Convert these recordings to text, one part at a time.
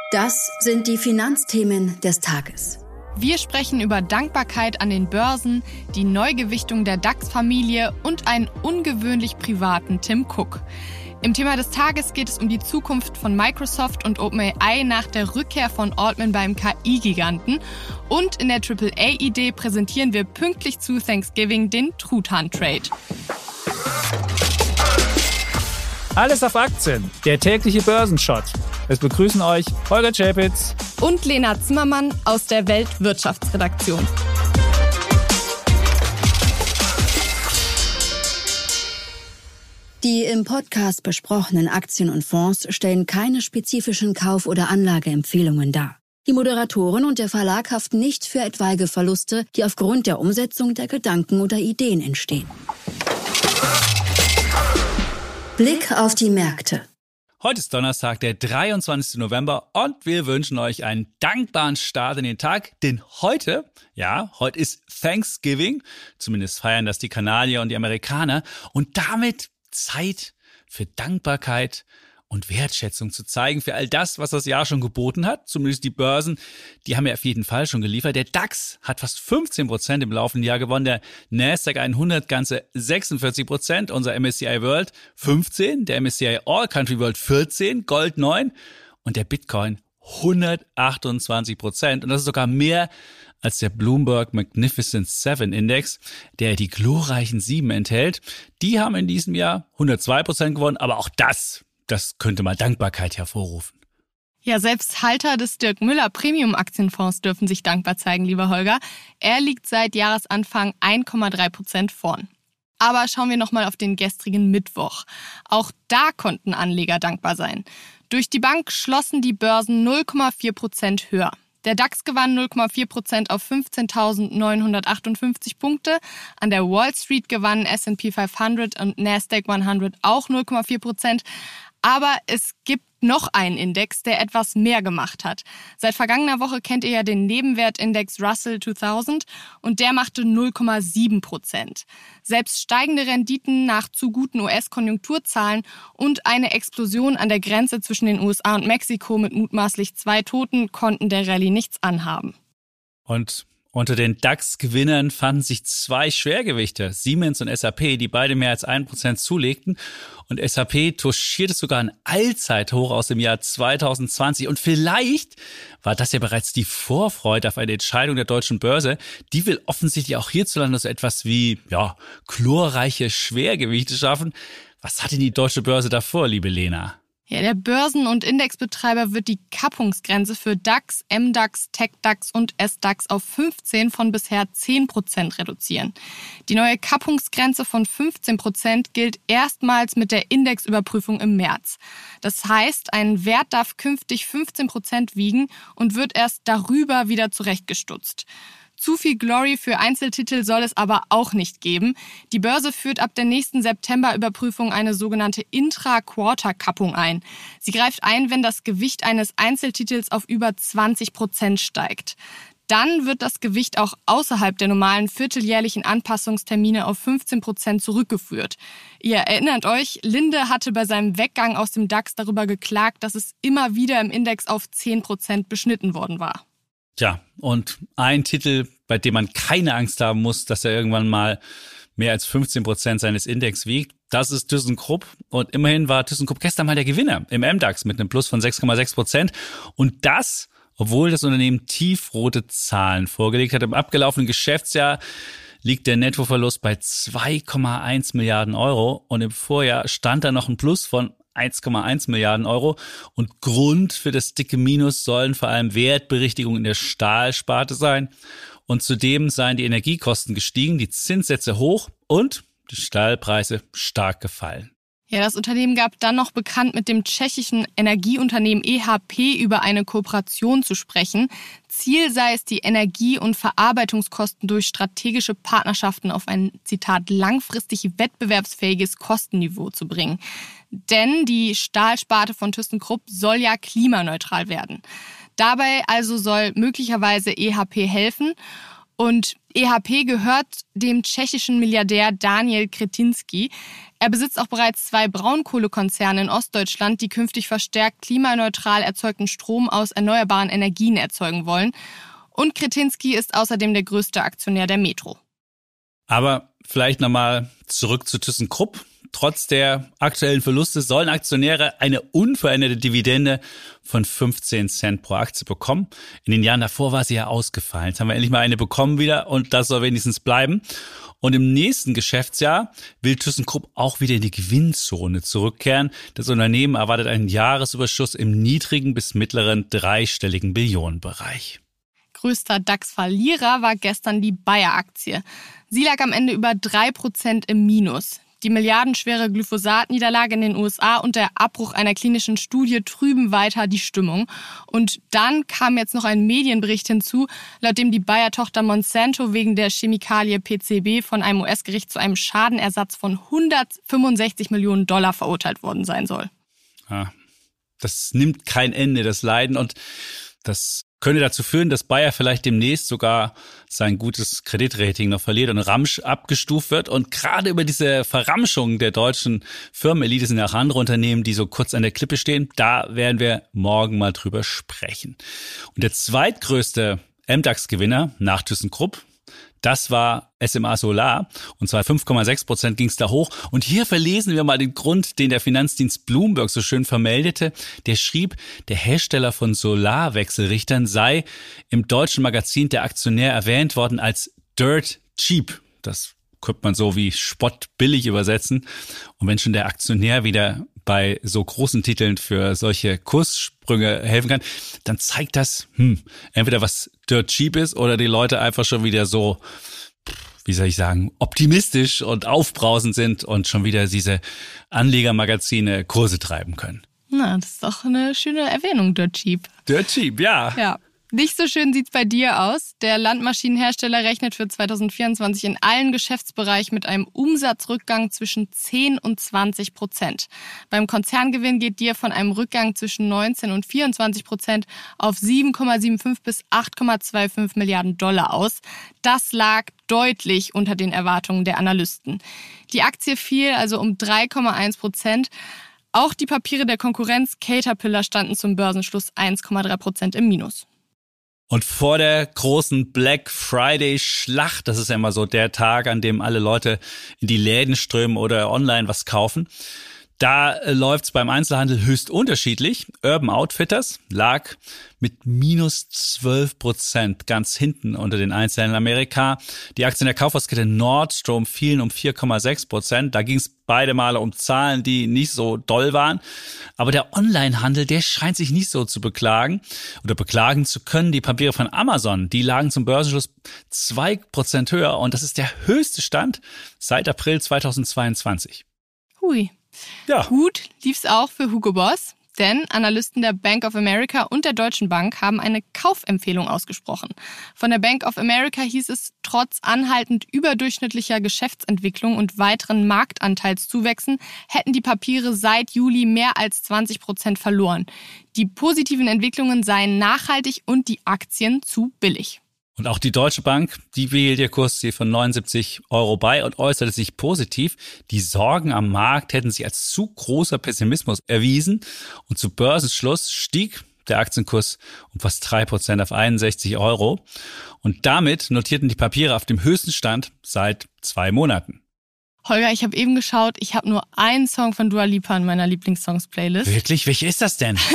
Das sind die Finanzthemen des Tages. Wir sprechen über Dankbarkeit an den Börsen, die Neugewichtung der DAX-Familie und einen ungewöhnlich privaten Tim Cook. Im Thema des Tages geht es um die Zukunft von Microsoft und OpenAI nach der Rückkehr von Altman beim KI-Giganten. Und in der AAA-Idee präsentieren wir pünktlich zu Thanksgiving den Truthahn-Trade. Alles auf Aktien, der tägliche Börsenshot. Es begrüßen euch Holger Czapitz und Lena Zimmermann aus der Weltwirtschaftsredaktion. Die im Podcast besprochenen Aktien und Fonds stellen keine spezifischen Kauf- oder Anlageempfehlungen dar. Die Moderatoren und der Verlag haften nicht für etwaige Verluste, die aufgrund der Umsetzung der Gedanken oder Ideen entstehen. Blick auf die Märkte. Heute ist Donnerstag, der 23. November und wir wünschen euch einen dankbaren Start in den Tag, denn heute ist Thanksgiving, zumindest feiern das die Kanadier und die Amerikaner und damit Zeit für Dankbarkeit und Wertschätzung zu zeigen für all das, was das Jahr schon geboten hat. Zumindest die Börsen, die haben ja auf jeden Fall schon geliefert. Der DAX hat fast 15% im laufenden Jahr gewonnen, der Nasdaq 100 ganze 46%, unser MSCI World 15%, der MSCI All Country World 14%, Gold 9% und der Bitcoin 128%. Und das ist sogar mehr als der Bloomberg Magnificent 7 Index, der die glorreichen 7 enthält. Die haben in diesem Jahr 102% gewonnen, aber auch das könnte mal Dankbarkeit hervorrufen. Ja, selbst Halter des Dirk Müller Premium Aktienfonds dürfen sich dankbar zeigen, lieber Holger. Er liegt seit Jahresanfang 1,3% vorn. Aber schauen wir nochmal auf den gestrigen Mittwoch. Auch da konnten Anleger dankbar sein. Durch die Bank schlossen die Börsen 0,4% höher. Der DAX gewann 0,4% auf 15.958 Punkte. An der Wall Street gewannen S&P 500 und Nasdaq 100 auch 0,4%. Aber es gibt noch einen Index, der etwas mehr gemacht hat. Seit vergangener Woche kennt ihr ja den Nebenwertindex Russell 2000 und der machte 0,7%. Selbst steigende Renditen nach zu guten US-Konjunkturzahlen und eine Explosion an der Grenze zwischen den USA und Mexiko mit mutmaßlich 2 Toten konnten der Rallye nichts anhaben. Und unter den DAX-Gewinnern fanden sich 2 Schwergewichte, Siemens und SAP, die beide mehr als 1% zulegten. Und SAP touchierte sogar ein Allzeithoch aus dem Jahr 2020. Und vielleicht war das ja bereits die Vorfreude auf eine Entscheidung der deutschen Börse. Die will offensichtlich auch hierzulande so etwas wie chlorreiche Schwergewichte schaffen. Was hat denn die deutsche Börse davor, liebe Lena? Ja, der Börsen- und Indexbetreiber wird die Kappungsgrenze für DAX, MDAX, TechDAX und SDAX auf 15 von bisher 10% reduzieren. Die neue Kappungsgrenze von 15% gilt erstmals mit der Indexüberprüfung im März. Das heißt, ein Wert darf künftig 15% wiegen und wird erst darüber wieder zurechtgestutzt. Zu viel Glory für Einzeltitel soll es aber auch nicht geben. Die Börse führt ab der nächsten September-Überprüfung eine sogenannte Intra-Quarter-Kappung ein. Sie greift ein, wenn das Gewicht eines Einzeltitels auf über 20% steigt. Dann wird das Gewicht auch außerhalb der normalen vierteljährlichen Anpassungstermine auf 15% zurückgeführt. Ihr erinnert euch, Linde hatte bei seinem Weggang aus dem DAX darüber geklagt, dass es immer wieder im Index auf 10% beschnitten worden war. Tja, und ein Titel, bei dem man keine Angst haben muss, dass er irgendwann mal mehr als 15% seines Index wiegt, das ist ThyssenKrupp. Und immerhin war ThyssenKrupp gestern mal der Gewinner im MDAX mit einem Plus von 6,6%. Und das, obwohl das Unternehmen tiefrote Zahlen vorgelegt hat. Im abgelaufenen Geschäftsjahr liegt der Nettoverlust bei 2,1 Milliarden Euro. Und im Vorjahr stand da noch ein Plus von 1,1 Milliarden Euro. Und Grund für das dicke Minus sollen vor allem Wertberichtigungen in der Stahlsparte sein. Und zudem seien die Energiekosten gestiegen, die Zinssätze hoch und die Stahlpreise stark gefallen. Ja, das Unternehmen gab dann noch bekannt, mit dem tschechischen Energieunternehmen EHP über eine Kooperation zu sprechen. Ziel sei es, die Energie- und Verarbeitungskosten durch strategische Partnerschaften auf ein, Zitat, langfristig wettbewerbsfähiges Kostenniveau zu bringen. Denn die Stahlsparte von ThyssenKrupp soll ja klimaneutral werden. Dabei also soll möglicherweise EHP helfen. Und EHP gehört dem tschechischen Milliardär Daniel Křetínský. Er besitzt auch bereits 2 Braunkohlekonzerne in Ostdeutschland, die künftig verstärkt klimaneutral erzeugten Strom aus erneuerbaren Energien erzeugen wollen. Und Křetínský ist außerdem der größte Aktionär der Metro. Aber vielleicht nochmal zurück zu ThyssenKrupp. Trotz der aktuellen Verluste sollen Aktionäre eine unveränderte Dividende von 15 Cent pro Aktie bekommen. In den Jahren davor war sie ja ausgefallen. Jetzt haben wir endlich mal eine bekommen wieder und das soll wenigstens bleiben. Und im nächsten Geschäftsjahr will ThyssenKrupp auch wieder in die Gewinnzone zurückkehren. Das Unternehmen erwartet einen Jahresüberschuss im niedrigen bis mittleren dreistelligen Billionenbereich. Größter DAX-Verlierer war gestern die Bayer-Aktie. Sie lag am Ende über 3% im Minus. Die milliardenschwere Glyphosat-Niederlage in den USA und der Abbruch einer klinischen Studie trüben weiter die Stimmung. Und dann kam jetzt noch ein Medienbericht hinzu, laut dem die Bayer-Tochter Monsanto wegen der Chemikalie PCB von einem US-Gericht zu einem Schadenersatz von $165 Millionen verurteilt worden sein soll. Ja, das nimmt kein Ende, das Leiden, und das könnte dazu führen, dass Bayer vielleicht demnächst sogar sein gutes Kreditrating noch verliert und Ramsch abgestuft wird. Und gerade über diese Verramschung der deutschen Firmenelite sind ja auch andere Unternehmen, die so kurz an der Klippe stehen. Da werden wir morgen mal drüber sprechen. Und der zweitgrößte MDAX-Gewinner nach ThyssenKrupp, das war SMA Solar, und zwar 5,6% ging es da hoch. Und hier verlesen wir mal den Grund, den der Finanzdienst Bloomberg so schön vermeldete. Der schrieb, der Hersteller von Solarwechselrichtern sei im deutschen Magazin Der Aktionär erwähnt worden als Dirt Cheap. Das könnte man so wie spottbillig übersetzen. Und wenn schon der Aktionär wieder bei so großen Titeln für solche Kurssprünge helfen kann, dann zeigt das, entweder was Dirt Cheap ist oder die Leute einfach schon wieder so, wie soll ich sagen, optimistisch und aufbrausend sind und schon wieder diese Anlegermagazine Kurse treiben können. Na, das ist doch eine schöne Erwähnung, Dirt Cheap. Dirt Cheap, ja. Ja. Nicht so schön sieht's bei dir aus. Der Landmaschinenhersteller rechnet für 2024 in allen Geschäftsbereichen mit einem Umsatzrückgang zwischen 10 und 20%. Beim Konzerngewinn geht Deere von einem Rückgang zwischen 19 und 24% auf 7,75 bis 8,25 Milliarden Dollar aus. Das lag deutlich unter den Erwartungen der Analysten. Die Aktie fiel also um 3,1%. Auch die Papiere der Konkurrenz Caterpillar standen zum Börsenschluss 1,3% im Minus. Und vor der großen Black Friday-Schlacht, das ist ja immer so der Tag, an dem alle Leute in die Läden strömen oder online was kaufen, da läuft's beim Einzelhandel höchst unterschiedlich. Urban Outfitters lag mit minus 12% ganz hinten unter den Einzelnen in Amerika. Die Aktien der Kaufhauskette Nordstrom fielen um 4,6%. Da ging's beide Male um Zahlen, die nicht so doll waren. Aber der Onlinehandel, der scheint sich nicht so zu beklagen oder beklagen zu können. Die Papiere von Amazon, die lagen zum Börsenschluss 2% höher. Und das ist der höchste Stand seit April 2022. Hui. Ja. Gut lief's auch für Hugo Boss, denn Analysten der Bank of America und der Deutschen Bank haben eine Kaufempfehlung ausgesprochen. Von der Bank of America hieß es, trotz anhaltend überdurchschnittlicher Geschäftsentwicklung und weiteren Marktanteilszuwächsen hätten die Papiere seit Juli mehr als 20% verloren. Die positiven Entwicklungen seien nachhaltig und die Aktien zu billig. Und auch die Deutsche Bank, die behielt ihr Kursziel von 79 € bei und äußerte sich positiv. Die Sorgen am Markt hätten sich als zu großer Pessimismus erwiesen. Und zu Börsenschluss stieg der Aktienkurs um fast 3% auf 61 €. Und damit notierten die Papiere auf dem höchsten Stand seit 2 Monaten. Holger, ich habe eben geschaut, ich habe nur einen Song von Dua Lipa in meiner Lieblingssongs-Playlist. Wirklich? Welcher ist das denn?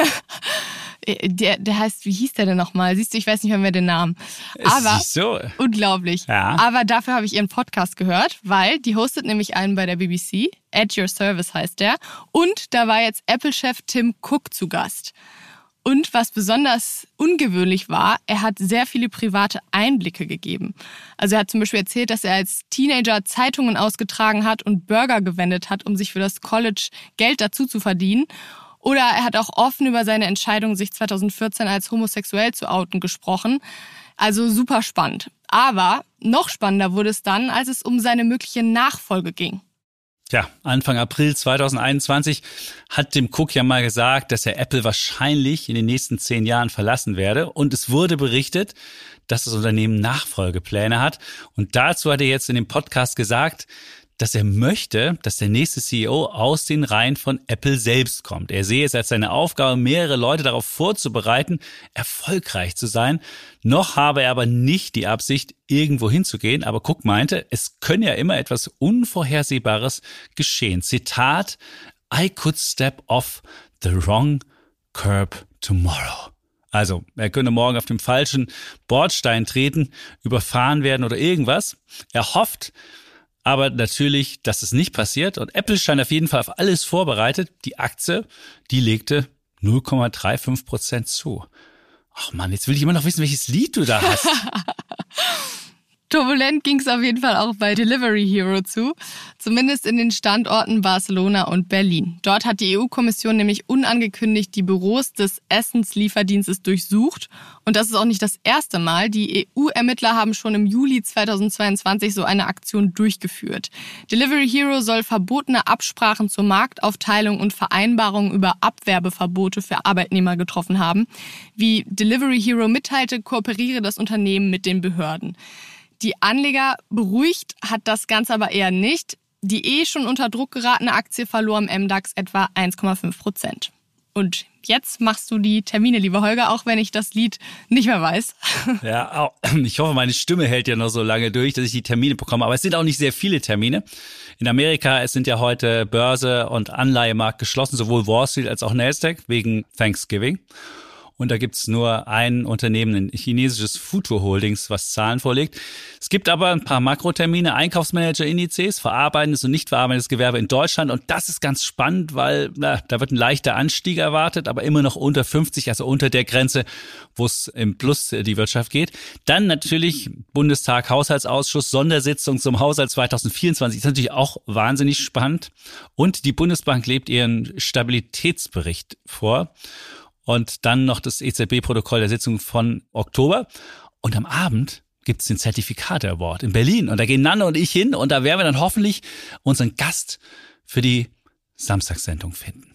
Der heißt, wie hieß der denn nochmal? Siehst du, ich weiß nicht mehr den Namen. Aber so. Unglaublich. Ja. Aber dafür habe ich ihren Podcast gehört, weil die hostet nämlich einen bei der BBC. At Your Service heißt der. Und da war jetzt Apple-Chef Tim Cook zu Gast. Und was besonders ungewöhnlich war, er hat sehr viele private Einblicke gegeben. Also er hat zum Beispiel erzählt, dass er als Teenager Zeitungen ausgetragen hat und Burger gewendet hat, um sich für das College Geld dazu zu verdienen. Oder er hat auch offen über seine Entscheidung, sich 2014 als homosexuell zu outen, gesprochen. Also super spannend. Aber noch spannender wurde es dann, als es um seine mögliche Nachfolge ging. Ja, Anfang April 2021 hat Tim Cook ja mal gesagt, dass er Apple wahrscheinlich in den nächsten 10 Jahren verlassen werde. Und es wurde berichtet, dass das Unternehmen Nachfolgepläne hat. Und dazu hat er jetzt in dem Podcast gesagt, dass er möchte, dass der nächste CEO aus den Reihen von Apple selbst kommt. Er sehe es als seine Aufgabe, mehrere Leute darauf vorzubereiten, erfolgreich zu sein. Noch habe er aber nicht die Absicht, irgendwo hinzugehen. Aber Cook meinte, es könne ja immer etwas Unvorhersehbares geschehen. Zitat, I could step off the wrong curb tomorrow. Also, er könne morgen auf dem falschen Bordstein treten, überfahren werden oder irgendwas. Er hofft aber natürlich, dass es nicht passiert. Und Apple scheint auf jeden Fall auf alles vorbereitet. Die Aktie, die legte 0,35% zu. Ach Mann, jetzt will ich immer noch wissen, welches Lied du da hast. Turbulent ging es auf jeden Fall auch bei Delivery Hero zu, zumindest in den Standorten Barcelona und Berlin. Dort hat die EU-Kommission nämlich unangekündigt die Büros des Essenslieferdienstes durchsucht. Und das ist auch nicht das erste Mal. Die EU-Ermittler haben schon im Juli 2022 so eine Aktion durchgeführt. Delivery Hero soll verbotene Absprachen zur Marktaufteilung und Vereinbarungen über Abwerbeverbote für Arbeitnehmer getroffen haben. Wie Delivery Hero mitteilte, kooperiere das Unternehmen mit den Behörden. Die Anleger beruhigt hat das Ganze aber eher nicht. Die schon unter Druck geratene Aktie verlor im MDAX etwa 1,5%. Und jetzt machst du die Termine, lieber Holger, auch wenn ich das Lied nicht mehr weiß. Ja, ich hoffe, meine Stimme hält ja noch so lange durch, dass ich die Termine bekomme. Aber es sind auch nicht sehr viele Termine. In Amerika, es sind ja heute Börse und Anleihemarkt geschlossen, sowohl Wall Street als auch Nasdaq wegen Thanksgiving. Und da gibt's nur ein Unternehmen, ein chinesisches Future Holdings, was Zahlen vorlegt. Es gibt aber ein paar Makrotermine, Einkaufsmanager-Indizes, verarbeitendes und nicht verarbeitendes Gewerbe in Deutschland. Und das ist ganz spannend, weil da wird ein leichter Anstieg erwartet, aber immer noch unter 50, also unter der Grenze, wo es im Plus die Wirtschaft geht. Dann natürlich Bundestag, Haushaltsausschuss, Sondersitzung zum Haushalt 2024. Ist natürlich auch wahnsinnig spannend. Und die Bundesbank legt ihren Stabilitätsbericht vor. Und dann noch das EZB-Protokoll der Sitzung von Oktober. Und am Abend gibt's den Zertifikate-Award in Berlin. Und da gehen Nanne und ich hin. Und da werden wir dann hoffentlich unseren Gast für die Samstagssendung finden.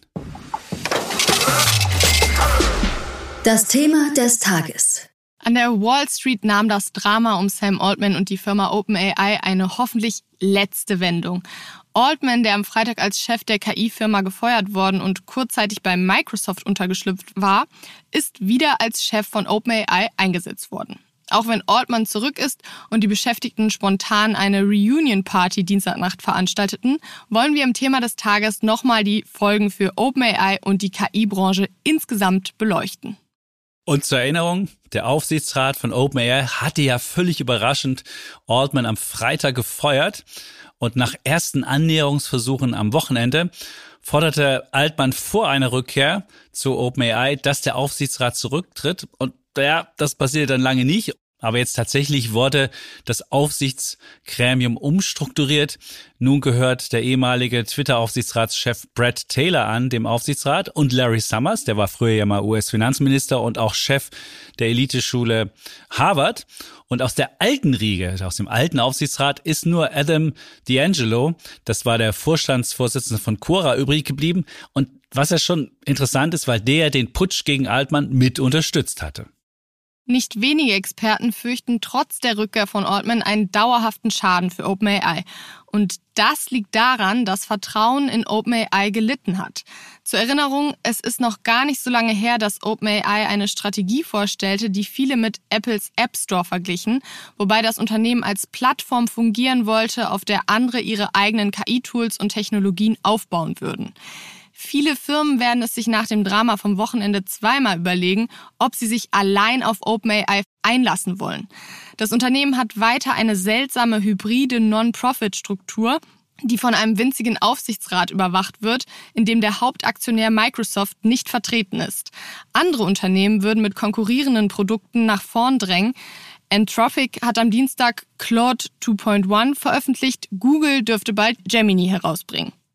Das Thema des Tages. An der Wall Street nahm das Drama um Sam Altman und die Firma OpenAI eine hoffentlich letzte Wendung. Altman, der am Freitag als Chef der KI-Firma gefeuert worden und kurzzeitig bei Microsoft untergeschlüpft war, ist wieder als Chef von OpenAI eingesetzt worden. Auch wenn Altman zurück ist und die Beschäftigten spontan eine Reunion-Party Dienstagnacht veranstalteten, wollen wir im Thema des Tages nochmal die Folgen für OpenAI und die KI-Branche insgesamt beleuchten. Und zur Erinnerung, der Aufsichtsrat von OpenAI hatte ja völlig überraschend Altman am Freitag gefeuert. Und nach ersten Annäherungsversuchen am Wochenende forderte Altman vor einer Rückkehr zu OpenAI, dass der Aufsichtsrat zurücktritt. Und ja, das passierte dann lange nicht. Aber jetzt tatsächlich wurde das Aufsichtsgremium umstrukturiert. Nun gehört der ehemalige Twitter-Aufsichtsratschef Brad Taylor an, dem Aufsichtsrat. Und Larry Summers, der war früher ja mal US-Finanzminister und auch Chef der Eliteschule Harvard. Und aus der alten Riege, aus dem alten Aufsichtsrat, ist nur Adam D'Angelo, das war der Vorstandsvorsitzende von Quora, übrig geblieben. Und was ja schon interessant ist, weil der den Putsch gegen Altman mit unterstützt hatte. Nicht wenige Experten fürchten trotz der Rückkehr von Altman einen dauerhaften Schaden für OpenAI. Und das liegt daran, dass Vertrauen in OpenAI gelitten hat. Zur Erinnerung, es ist noch gar nicht so lange her, dass OpenAI eine Strategie vorstellte, die viele mit Apples App Store verglichen, wobei das Unternehmen als Plattform fungieren wollte, auf der andere ihre eigenen KI-Tools und Technologien aufbauen würden. Viele Firmen werden es sich nach dem Drama vom Wochenende zweimal überlegen, ob sie sich allein auf OpenAI einlassen wollen. Das Unternehmen hat weiter eine seltsame hybride Non-Profit-Struktur, die von einem winzigen Aufsichtsrat überwacht wird, in dem der Hauptaktionär Microsoft nicht vertreten ist. Andere Unternehmen würden mit konkurrierenden Produkten nach vorn drängen. Anthropic hat am Dienstag Claude 2.1 veröffentlicht. Google dürfte bald Gemini herausbringen.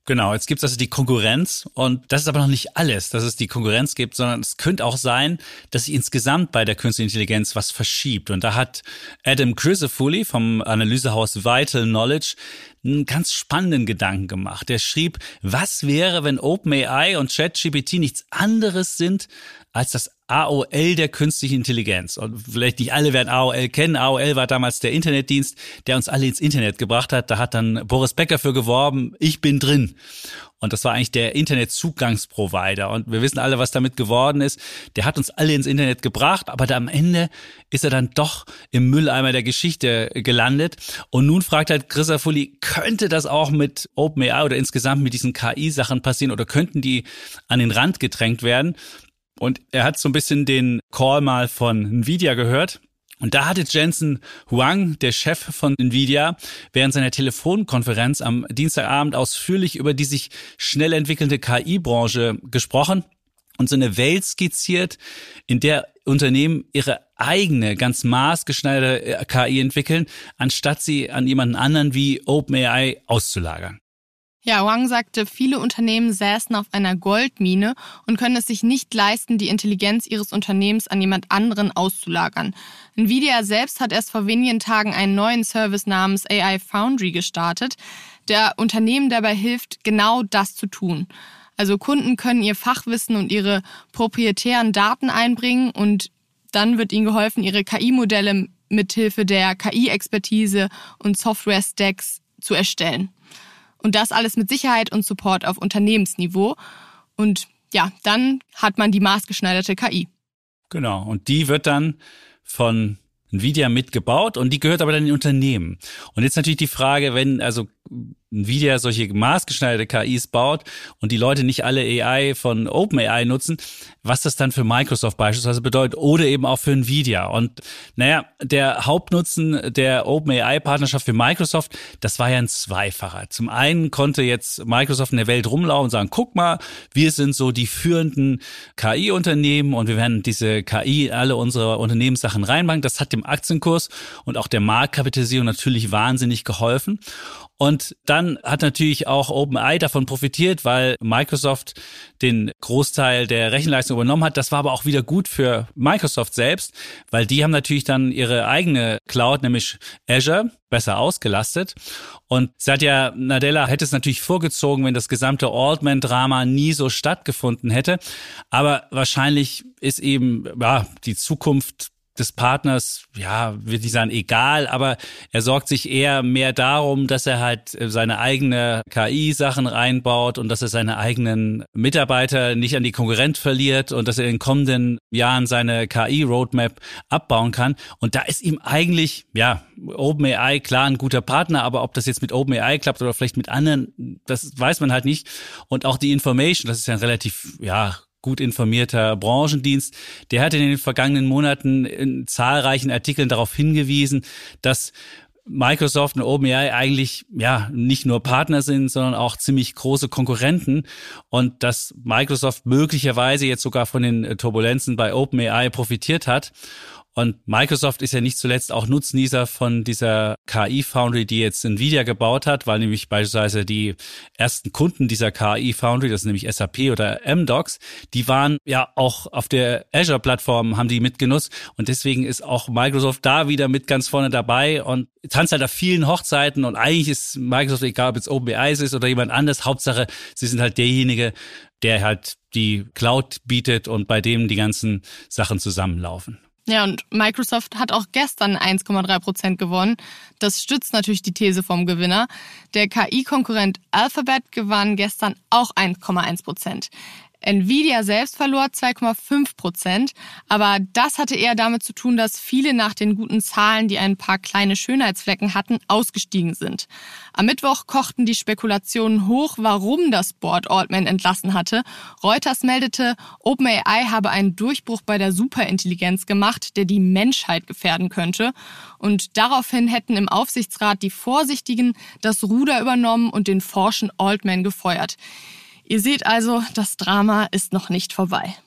Genau, jetzt gibt's also die Konkurrenz und das ist aber noch nicht alles, dass es die Konkurrenz gibt, sondern es könnte auch sein, dass sich insgesamt bei der künstlichen Intelligenz was verschiebt. Und da hat Adam Crisafulli vom Analysehaus Vital Knowledge einen ganz spannenden Gedanken gemacht. Er schrieb, was wäre, wenn OpenAI und ChatGPT nichts anderes sind als das AOL der künstlichen Intelligenz. Und vielleicht nicht alle werden AOL kennen. AOL war damals der Internetdienst, der uns alle ins Internet gebracht hat. Da hat dann Boris Becker für geworben, ich bin drin. Und das war eigentlich der Internetzugangsprovider. Und wir wissen alle, was damit geworden ist. Der hat uns alle ins Internet gebracht, aber am Ende ist er dann doch im Mülleimer der Geschichte gelandet. Und nun fragt halt Crisafulli, könnte das auch mit OpenAI oder insgesamt mit diesen KI-Sachen passieren oder könnten die an den Rand gedrängt werden? Und er hat so ein bisschen den Call mal von Nvidia gehört. Und da hatte Jensen Huang, der Chef von Nvidia, während seiner Telefonkonferenz am Dienstagabend ausführlich über die sich schnell entwickelnde KI-Branche gesprochen und so eine Welt skizziert, in der Unternehmen ihre eigene, ganz maßgeschneiderte KI entwickeln, anstatt sie an jemanden anderen wie OpenAI auszulagern. Ja, Huang sagte, viele Unternehmen säßen auf einer Goldmine und können es sich nicht leisten, die Intelligenz ihres Unternehmens an jemand anderen auszulagern. Nvidia selbst hat erst vor wenigen Tagen einen neuen Service namens AI Foundry gestartet, der Unternehmen dabei hilft, genau das zu tun. Also Kunden können ihr Fachwissen und ihre proprietären Daten einbringen und dann wird ihnen geholfen, ihre KI-Modelle mithilfe der KI-Expertise und Software-Stacks zu erstellen. Und das alles mit Sicherheit und Support auf Unternehmensniveau. Und ja, dann hat man die maßgeschneiderte KI. Genau, und die wird dann von Nvidia mitgebaut und die gehört aber dann den Unternehmen. Und jetzt natürlich die Frage, wenn also Nvidia solche maßgeschneiderte KIs baut und die Leute nicht alle AI von OpenAI nutzen, was das dann für Microsoft beispielsweise bedeutet oder eben auch für Nvidia. Und naja, der Hauptnutzen der OpenAI-Partnerschaft für Microsoft, das war ja ein zweifacher. Zum einen konnte jetzt Microsoft in der Welt rumlaufen und sagen, guck mal, wir sind so die führenden KI-Unternehmen und wir werden diese KI in alle unsere Unternehmenssachen reinbringen. Das hat dem Aktienkurs und auch der Marktkapitalisierung natürlich wahnsinnig geholfen. Und dann hat natürlich auch OpenAI davon profitiert, weil Microsoft den Großteil der Rechenleistung übernommen hat. Das war aber auch wieder gut für Microsoft selbst, weil die haben natürlich dann ihre eigene Cloud, nämlich Azure, besser ausgelastet. Und Satya Nadella hätte es natürlich vorgezogen, wenn das gesamte Altman-Drama nie so stattgefunden hätte. Aber wahrscheinlich ist eben die Zukunft des Partners, würde ich sagen, egal, aber er sorgt sich eher mehr darum, dass er halt seine eigene KI-Sachen reinbaut und dass er seine eigenen Mitarbeiter nicht an die Konkurrenz verliert und dass er in den kommenden Jahren seine KI-Roadmap abbauen kann. Und da ist ihm eigentlich, OpenAI klar ein guter Partner, aber ob das jetzt mit OpenAI klappt oder vielleicht mit anderen, das weiß man halt nicht. Und auch die Information, das ist ja ein relativ, gut informierter Branchendienst, der hat in den vergangenen Monaten in zahlreichen Artikeln darauf hingewiesen, dass Microsoft und OpenAI eigentlich nicht nur Partner sind, sondern auch ziemlich große Konkurrenten und dass Microsoft möglicherweise jetzt sogar von den Turbulenzen bei OpenAI profitiert hat. Und Microsoft ist ja nicht zuletzt auch Nutznießer von dieser KI-Foundry, die jetzt Nvidia gebaut hat, weil nämlich beispielsweise die ersten Kunden dieser KI-Foundry, das ist nämlich SAP oder Amdocs, die waren ja auch auf der Azure-Plattform, haben die mitgenutzt. Und deswegen ist auch Microsoft da wieder mit ganz vorne dabei und tanzt halt auf vielen Hochzeiten. Und eigentlich ist Microsoft, egal ob jetzt OpenAI ist oder jemand anderes, Hauptsache, sie sind halt derjenige, der halt die Cloud bietet und bei dem die ganzen Sachen zusammenlaufen. Ja, und Microsoft hat auch gestern 1,3% gewonnen. Das stützt natürlich die These vom Gewinner. Der KI-Konkurrent Alphabet gewann gestern auch 1,1%. Nvidia selbst verlor 2,5%, aber das hatte eher damit zu tun, dass viele nach den guten Zahlen, die ein paar kleine Schönheitsflecken hatten, ausgestiegen sind. Am Mittwoch kochten die Spekulationen hoch, warum das Board Altman entlassen hatte. Reuters meldete, OpenAI habe einen Durchbruch bei der Superintelligenz gemacht, der die Menschheit gefährden könnte. Und daraufhin hätten im Aufsichtsrat die Vorsichtigen das Ruder übernommen und den forschen Altman gefeuert. Ihr seht also, das Drama ist noch nicht vorbei.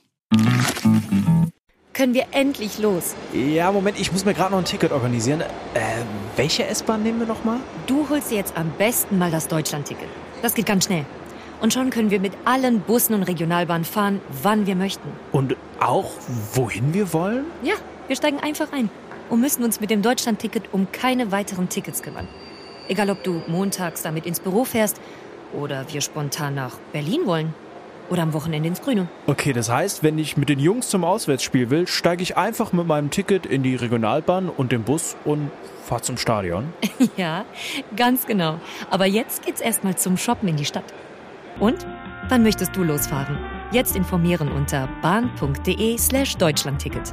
Können wir endlich los? Ja, Moment, ich muss mir gerade noch ein Ticket organisieren. Welche S-Bahn nehmen wir nochmal? Du holst dir jetzt am besten mal das Deutschland-Ticket. Das geht ganz schnell. Und schon können wir mit allen Bussen und Regionalbahnen fahren, wann wir möchten. Und auch, wohin wir wollen? Ja, wir steigen einfach ein und müssen uns mit dem Deutschland-Ticket um keine weiteren Tickets kümmern. Egal, ob du montags damit ins Büro fährst oder wir spontan nach Berlin wollen oder am Wochenende ins Grüne. Okay, das heißt, wenn ich mit den Jungs zum Auswärtsspiel will, steige ich einfach mit meinem Ticket in die Regionalbahn und den Bus und fahre zum Stadion. Ja, ganz genau. Aber jetzt geht's erstmal zum Shoppen in die Stadt. Und? Wann möchtest du losfahren? Jetzt informieren unter bahn.de/Deutschlandticket.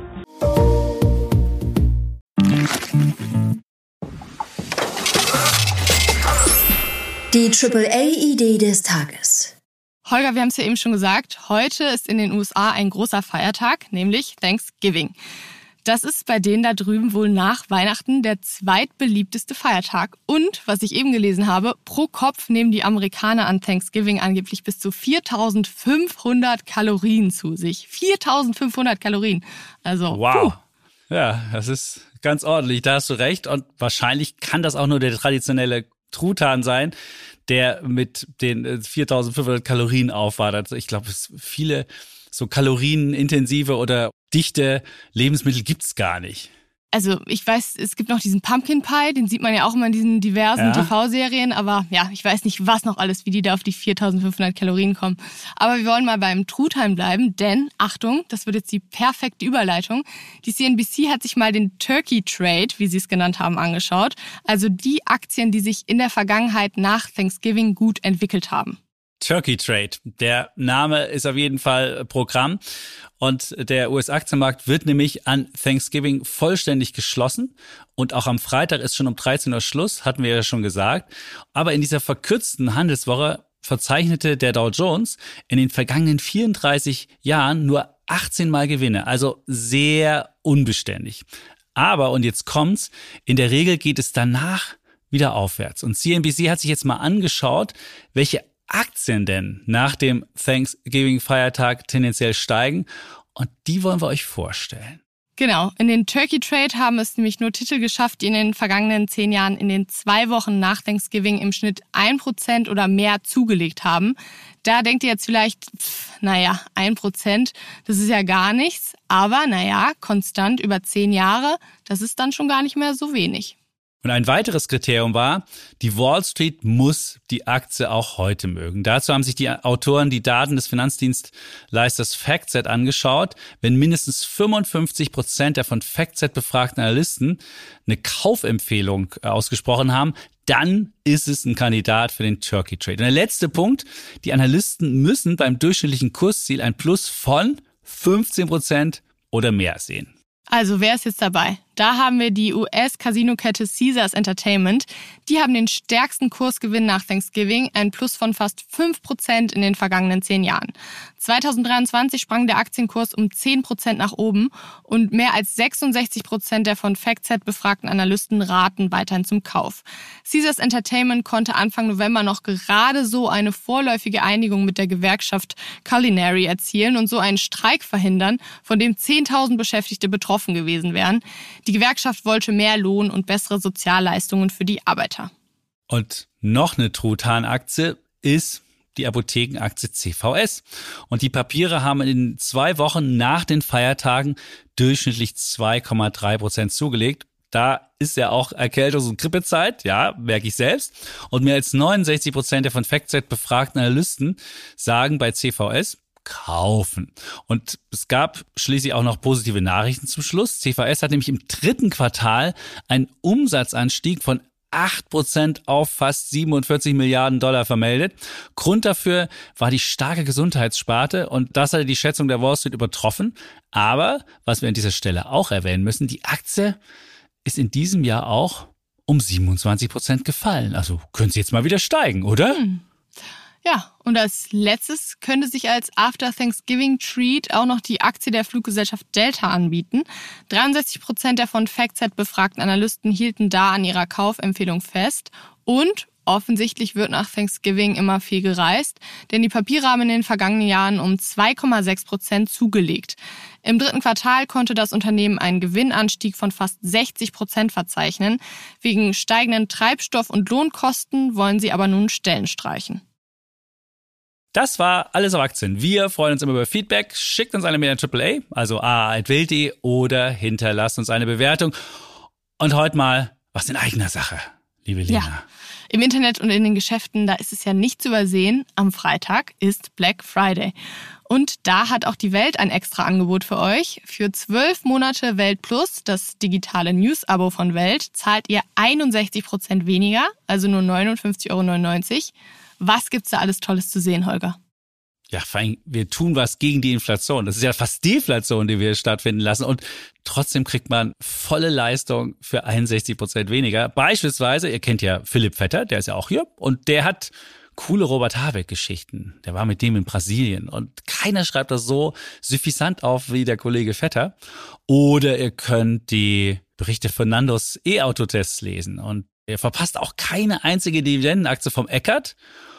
Die AAA-Idee des Tages. Holger, wir haben es ja eben schon gesagt, heute ist in den USA ein großer Feiertag, nämlich Thanksgiving. Das ist bei denen da drüben wohl nach Weihnachten der zweitbeliebteste Feiertag. Und, was ich eben gelesen habe, pro Kopf nehmen die Amerikaner an Thanksgiving angeblich bis zu 4.500 Kalorien zu sich. 4.500 Kalorien. Also, wow. Ja, das ist ganz ordentlich, da hast du recht. Und wahrscheinlich kann das auch nur der traditionelle Truthahn sein, der mit den 4.500 Kalorien aufwartet. Also ich glaube, viele so kalorienintensive oder dichte Lebensmittel gibt's gar nicht. Also ich weiß, es gibt noch diesen Pumpkin Pie, den sieht man ja auch immer in diesen diversen TV-Serien, aber ja, ich weiß nicht, was noch alles, wie die da auf die 4.500 Kalorien kommen. Aber wir wollen mal beim Truthahn bleiben, denn, Achtung, das wird jetzt die perfekte Überleitung, die CNBC hat sich mal den Turkey Trade, wie sie es genannt haben, angeschaut, also die Aktien, die sich in der Vergangenheit nach Thanksgiving gut entwickelt haben. Turkey Trade. Der Name ist auf jeden Fall Programm und der US-Aktienmarkt wird nämlich an Thanksgiving vollständig geschlossen und auch am Freitag ist schon um 13 Uhr Schluss, hatten wir ja schon gesagt. Aber in dieser verkürzten Handelswoche verzeichnete der Dow Jones in den vergangenen 34 Jahren nur 18 Mal Gewinne, also sehr unbeständig. Aber, und jetzt kommt's, in der Regel geht es danach wieder aufwärts. Und CNBC hat sich jetzt mal angeschaut, welche Aktien denn nach dem Thanksgiving-Feiertag tendenziell steigen und die wollen wir euch vorstellen. Genau, in den Turkey Trade haben es nämlich nur Titel geschafft, die in den vergangenen 10 Jahren in den 2 Wochen nach Thanksgiving im Schnitt 1% oder mehr zugelegt haben. Da denkt ihr jetzt vielleicht, 1%, das ist ja gar nichts, aber konstant über 10 Jahre, das ist dann schon gar nicht mehr so wenig. Und ein weiteres Kriterium war, die Wall Street muss die Aktie auch heute mögen. Dazu haben sich die Autoren die Daten des Finanzdienstleisters FactSet angeschaut. Wenn mindestens 55% der von FactSet befragten Analysten eine Kaufempfehlung ausgesprochen haben, dann ist es ein Kandidat für den Turkey Trade. Und der letzte Punkt, die Analysten müssen beim durchschnittlichen Kursziel ein Plus von 15% oder mehr sehen. Also wer ist jetzt dabei? Da haben wir die US-Casino-Kette Caesars Entertainment. Die haben den stärksten Kursgewinn nach Thanksgiving, ein Plus von fast 5% in den vergangenen 10 Jahren. 2023 sprang der Aktienkurs um 10% nach oben und mehr als 66% der von FactSet befragten Analysten raten weiterhin zum Kauf. Caesars Entertainment konnte Anfang November noch gerade so eine vorläufige Einigung mit der Gewerkschaft Culinary erzielen und so einen Streik verhindern, von dem 10.000 Beschäftigte betroffen gewesen wären. Die Gewerkschaft wollte mehr Lohn und bessere Sozialleistungen für die Arbeiter. Und noch eine Truthahn-Aktie ist die Apothekenaktie CVS. Und die Papiere haben in 2 Wochen nach den Feiertagen durchschnittlich 2,3% zugelegt. Da ist ja auch Erkältungs- und Grippezeit, ja, merke ich selbst. Und mehr als 69% der von FactSet befragten Analysten sagen bei CVS, kaufen. Und es gab schließlich auch noch positive Nachrichten zum Schluss. CVS hat nämlich im 3. Quartal einen Umsatzanstieg von 8% auf fast 47 Milliarden Dollar vermeldet. Grund dafür war die starke Gesundheitssparte und das hatte die Schätzung der Wall Street übertroffen. Aber, was wir an dieser Stelle auch erwähnen müssen, die Aktie ist in diesem Jahr auch um 27% gefallen. Also können sie jetzt mal wieder steigen, oder? Ja, und als letztes könnte sich als After-Thanksgiving-Treat auch noch die Aktie der Fluggesellschaft Delta anbieten. 63% der von FactSet befragten Analysten hielten da an ihrer Kaufempfehlung fest. Und offensichtlich wird nach Thanksgiving immer viel gereist, denn die Papiere haben in den vergangenen Jahren um 2,6% zugelegt. Im 3. Quartal konnte das Unternehmen einen Gewinnanstieg von fast 60% verzeichnen. Wegen steigenden Treibstoff- und Lohnkosten wollen sie aber nun Stellen streichen. Das war Alles auf Aktien. Wir freuen uns immer über Feedback. Schickt uns eine Mail an AAA, also aa@welt.de, oder hinterlasst uns eine Bewertung. Und heute mal was in eigener Sache, liebe Lena. Ja. Im Internet und in den Geschäften, da ist es ja nicht zu übersehen. Am Freitag ist Black Friday. Und da hat auch die Welt ein extra Angebot für euch. Für 12 Monate Welt Plus, das digitale News-Abo von Welt, zahlt ihr 61% weniger, also nur 59,99 €. Was gibt's da alles Tolles zu sehen, Holger? Ja, vor allem, wir tun was gegen die Inflation. Das ist ja fast Deflation, die wir stattfinden lassen. Und trotzdem kriegt man volle Leistung für 61% weniger. Beispielsweise, ihr kennt ja Philipp Vetter, der ist ja auch hier. Und der hat coole Robert Habeck-Geschichten. Der war mit dem in Brasilien. Und keiner schreibt das so suffisant auf wie der Kollege Vetter. Oder ihr könnt die Berichte von Nandos E-Autotests lesen. Und ihr verpasst auch keine einzige Dividendenaktie vom Eckert.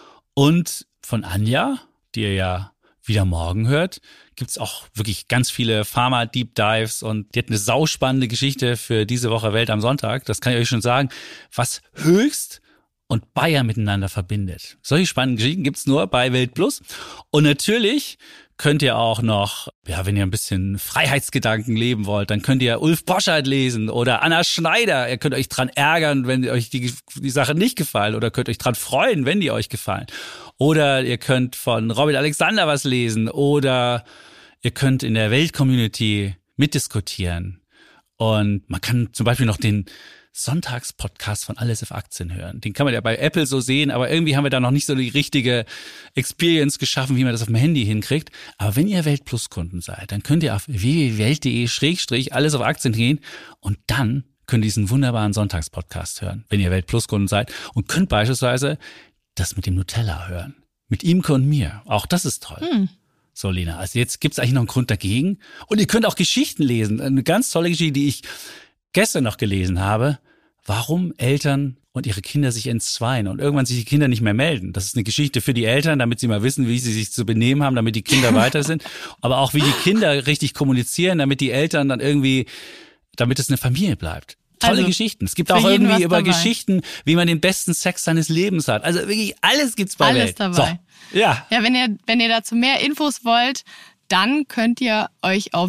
Und von Anja, die ihr ja wieder morgen hört, gibt's auch wirklich ganz viele Pharma-Deep-Dives. Und die hat eine sauspannende Geschichte für diese Woche Welt am Sonntag. Das kann ich euch schon sagen, was Höchst und Bayer miteinander verbindet. Solche spannenden Geschichten gibt's nur bei Welt Plus. Und natürlich könnt ihr auch noch, ja, wenn ihr ein bisschen Freiheitsgedanken leben wollt, dann könnt ihr Ulf Boschert lesen oder Anna Schneider. Ihr könnt euch dran ärgern, wenn euch die Sache nicht gefallen, oder könnt euch dran freuen, wenn die euch gefallen. Oder ihr könnt von Robin Alexander was lesen, oder ihr könnt in der Welt-Community mitdiskutieren. Und man kann zum Beispiel noch den Sonntagspodcast von Alles auf Aktien hören. Den kann man ja bei Apple so sehen, aber irgendwie haben wir da noch nicht so die richtige Experience geschaffen, wie man das auf dem Handy hinkriegt. Aber wenn ihr Welt Plus Kunden seid, dann könnt ihr auf www.welt.de/alles auf Aktien gehen und dann könnt ihr diesen wunderbaren Sonntagspodcast hören, wenn ihr Welt Plus Kunden seid, und könnt beispielsweise das mit dem Nutella hören. Mit Imke und mir. Auch das ist toll. So, Lena, also jetzt gibt's eigentlich noch einen Grund dagegen. Und ihr könnt auch Geschichten lesen. Eine ganz tolle Geschichte, die ich gestern noch gelesen habe, warum Eltern und ihre Kinder sich entzweien und irgendwann sich die Kinder nicht mehr melden. Das ist eine Geschichte für die Eltern, damit sie mal wissen, wie sie sich zu benehmen haben, damit die Kinder weiter sind. Aber auch, wie die Kinder richtig kommunizieren, damit die Eltern dann irgendwie, damit es eine Familie bleibt. Tolle Geschichten. Es gibt auch irgendwie über Geschichten, wie man den besten Sex seines Lebens hat. Also wirklich alles gibt's bei Welt. Alles dabei. So. Ja. Ja, wenn ihr dazu mehr Infos wollt, dann könnt ihr euch auf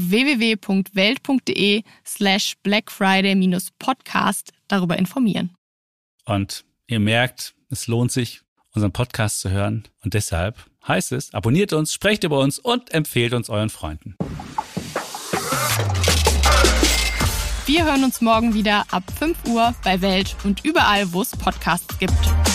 www.welt.de/Black Friday-Podcast darüber informieren. Und ihr merkt, es lohnt sich, unseren Podcast zu hören. Und deshalb heißt es, abonniert uns, sprecht über uns und empfehlt uns euren Freunden. Wir hören uns morgen wieder ab 5 Uhr bei Welt und überall, wo es Podcasts gibt.